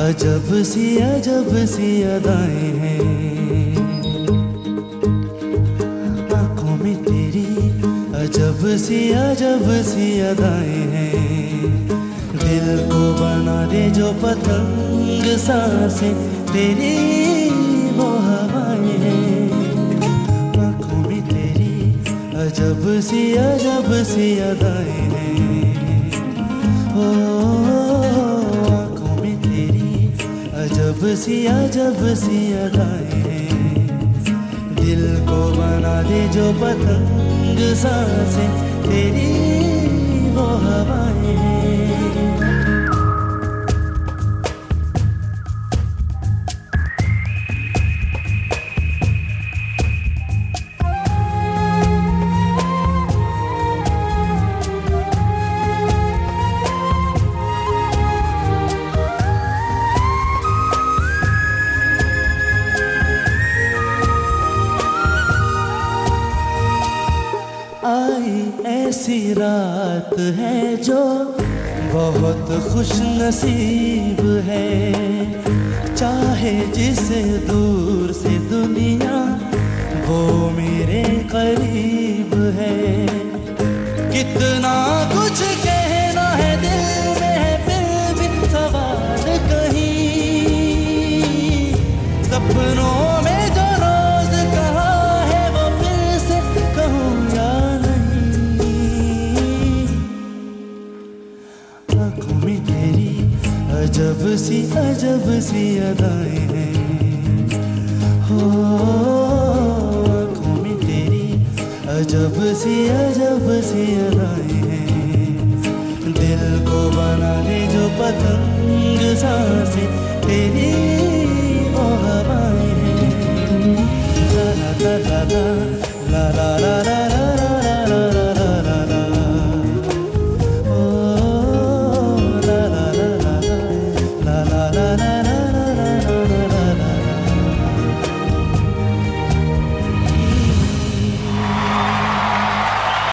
अजब सी अदाएं हैं आंखों में तेरी, अजब सी अदाएं हैं। दिल को बना दे जो पतंग, सांसें तेरी वो हवाएं हैं। आंखों में तेरी अजब सी अदाएं हैं। ओ आंखों में तेरी अजब सी अदाएं हैं। दिल को बना दे जो पतंग, सांसें तेरी वो हवाएं हैं। आई ऐसी रात है जो बहुत खुश नसीब है, चाहे जिसे दूर से दुनिया वो मेरे करीब है। कितना कुछ कहना है दिल में है, फिर भी सवाल कहीं सपनों में जो रोज कहा है वो फिर से कहूँ या आँखों में तेरी अजब सी अदाएं हैं। हो आँखों में तेरी अजब सी अदाएं हैं। दिल को बना दे जो पतंग, सांसें तेरी वो हवाएं हैं। ला ला ला ला।